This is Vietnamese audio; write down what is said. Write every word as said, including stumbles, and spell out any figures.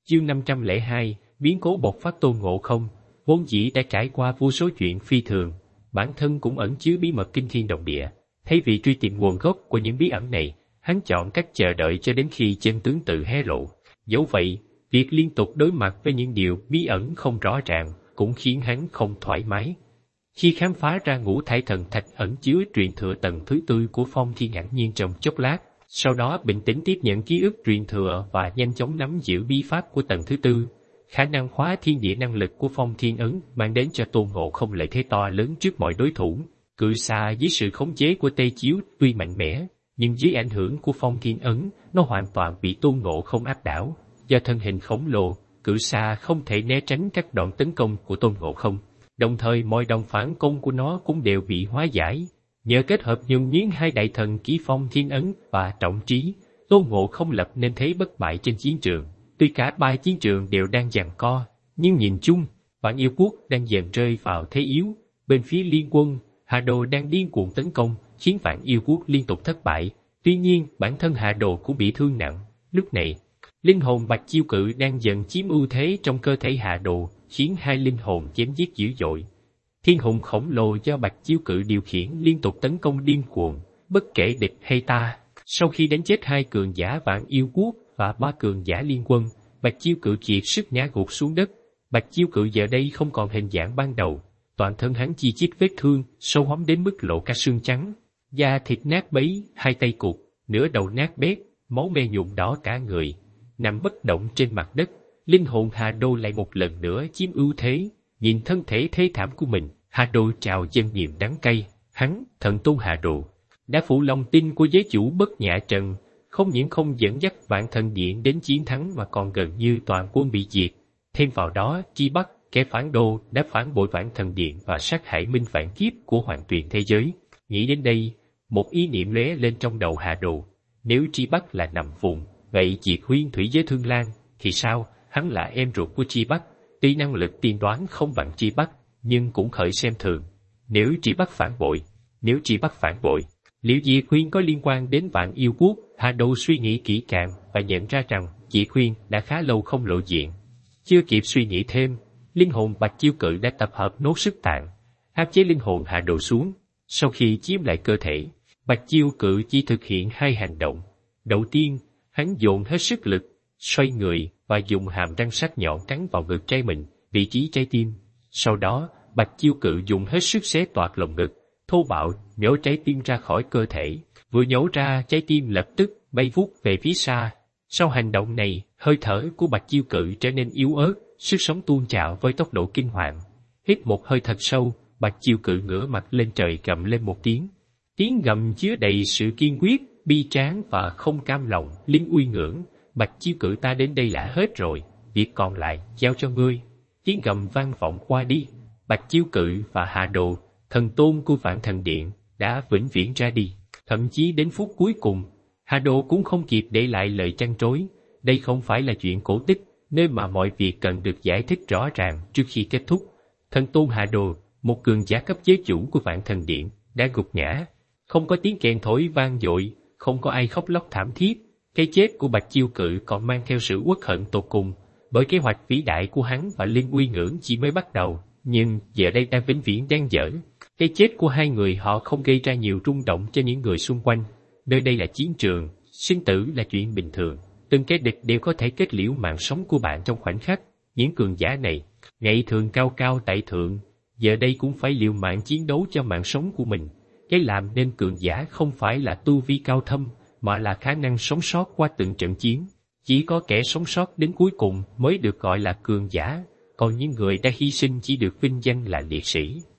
Chương năm trăm lẻ hai, biến cố bộc phát Tôn Ngộ Không. Vốn dĩ đã trải qua vô số chuyện phi thường, bản thân cũng ẩn chứa bí mật kinh thiên động địa. Thay vì truy tìm nguồn gốc của những bí ẩn này, hắn chọn cách chờ đợi cho đến khi chân tướng tự hé lộ. Dẫu vậy, việc liên tục đối mặt với những điều bí ẩn không rõ ràng cũng khiến hắn không thoải mái. Khi khám phá ra ngũ thải thần thạch ẩn chứa truyền thừa tầng thứ tư của Phong Thiên ngạc nhiên trong chốc lát, sau đó bình tĩnh tiếp nhận ký ức truyền thừa và nhanh chóng nắm giữ bí pháp của tầng thứ tư. Khả năng hóa thiên địa năng lực của Phong Thiên ấn mang đến cho Tôn Ngộ Không lợi thế to lớn trước mọi đối thủ. Cự xà dưới sự khống chế của Tây Chiếu tuy mạnh mẽ, nhưng dưới ảnh hưởng của Phong Thiên ấn, nó hoàn toàn bị Tôn Ngộ Không áp đảo. Do thân hình khổng lồ, cự xà không thể né tránh các đòn tấn công của Tôn Ngộ Không. Đồng thời mọi đòn phản công của nó cũng đều bị hóa giải. Nhờ kết hợp nhuần nhuyễn hai đại thần ký Phong Thiên ấn và trọng trí, Tôn Ngộ Không lập nên thế bất bại trên chiến trường. Tuy cả ba chiến trường đều đang giằng co, nhưng nhìn chung, Vạn Yêu Quốc đang dần rơi vào thế yếu. Bên phía Liên Quân, Hà Đồ đang điên cuồng tấn công, khiến Vạn Yêu Quốc liên tục thất bại. Tuy nhiên, bản thân Hà Đồ cũng bị thương nặng. Lúc này, linh hồn Bạch Chiêu Cự đang dần chiếm ưu thế trong cơ thể Hà Đồ, khiến hai linh hồn chém giết dữ dội. Thiên hùng khổng lồ do Bạch Chiêu Cự điều khiển liên tục tấn công điên cuồng, bất kể địch hay ta. Sau khi đánh chết hai cường giả Vạn Yêu Quốc và ba cường giả Liên Quân, Bạch Chiêu Cự kiệt sức ngã gục xuống đất. Bạch Chiêu Cự giờ đây không còn hình dạng ban đầu, toàn thân hắn chi chít vết thương, sâu hoắm đến mức lộ cả xương trắng, da thịt nát bấy, hai tay cụt, nửa đầu nát bét, máu me nhuộm đỏ cả người, nằm bất động trên mặt đất. Linh hồn Hà Đô lại một lần nữa chiếm ưu thế, nhìn thân thể thê thảm của mình, Hà Đô trào dâng niềm đắng cay. Hắn, Thần Tôn Hà Đồ, đã phụ lòng tin của giới chủ Bất Nhã Trần, không những không dẫn dắt Vạn Thần Điện đến chiến thắng mà còn gần như toàn quân bị diệt. Thêm vào đó, Chi Bắc, kẻ phản đồ, đã phản bội Vạn Thần Điện và sát hại minh vạn kiếp của Hoàng Tuyền thế giới. Nghĩ đến đây, một ý niệm lóe lên trong đầu Hà Đồ. Nếu Chi Bắc là nằm vùng, vậy Diệt Huyên Thủy Giới Thương Lan thì sao? Hắn là em ruột của Chi Bắc, tuy năng lực tiên đoán không bằng Chi Bắc, nhưng cũng khởi xem thường. Nếu Chi Bắc phản bội, nếu Chi Bắc phản bội, liệu Diệt Huyên có liên quan đến Vạn Yêu Quốc? Hà Đô suy nghĩ kỹ càng và nhận ra rằng Diệt Huyên đã khá lâu không lộ diện. Chưa kịp suy nghĩ thêm, linh hồn Bạch Chiêu Cự đã tập hợp nốt sức tạng, áp chế linh hồn Hà Đồ xuống. Sau khi chiếm lại cơ thể, Bạch Chiêu Cự chỉ thực hiện hai hành động. Đầu tiên, hắn dồn hết sức lực, xoay người và dùng hàm răng sắc nhọn cắn vào ngực trái mình, vị trí trái tim. Sau đó, Bạch Chiêu Cự dùng hết sức xé toạc lồng ngực, thô bạo nhổ trái tim ra khỏi cơ thể. Vừa nhổ ra, trái tim lập tức bay vút về phía xa. Sau hành động này, hơi thở của Bạch Chiêu Cự trở nên yếu ớt, sức sống tuôn trào với tốc độ kinh hoàng. Hít một hơi thật sâu, Bạch Chiêu Cự ngửa mặt lên trời gầm lên một tiếng. Tiếng gầm chứa đầy sự kiên quyết, bi tráng và không cam lòng. Linh uy ngưỡng, Bạch Chiêu Cự ta đến đây là hết rồi, việc còn lại giao cho ngươi. Tiếng gầm vang vọng qua đi. Bạch Chiêu Cự và Hà Đồ, thần tôn của Vạn Thần Điện, đã vĩnh viễn ra đi. Thậm chí đến phút cuối cùng, Hà Đồ cũng không kịp để lại lời trăn trối. Đây không phải là chuyện cổ tích, nơi mà mọi việc cần được giải thích rõ ràng trước khi kết thúc. Thần tôn Hà Đồ, một cường giả cấp giới chủ của Vạn Thần Điện, đã gục ngã. Không có tiếng kèn thổi vang dội, không có ai khóc lóc thảm thiết. Cái chết của Bạch Chiêu Cự còn mang theo sự uất hận tột cùng, bởi kế hoạch vĩ đại của hắn và Linh Uy Ngưỡng chỉ mới bắt đầu, nhưng giờ đây đang vĩnh viễn đang dở. Cái chết của hai người họ không gây ra nhiều rung động cho những người xung quanh. Nơi đây là chiến trường, sinh tử là chuyện bình thường. Từng kẻ địch đều có thể kết liễu mạng sống của bạn trong khoảnh khắc. Những cường giả này, ngày thường cao cao tại thượng, giờ đây cũng phải liều mạng chiến đấu cho mạng sống của mình. Cái làm nên cường giả không phải là tu vi cao thâm, mà là khả năng sống sót qua từng trận chiến. Chỉ có kẻ sống sót đến cuối cùng mới được gọi là cường giả, còn những người đã hy sinh chỉ được vinh danh là liệt sĩ.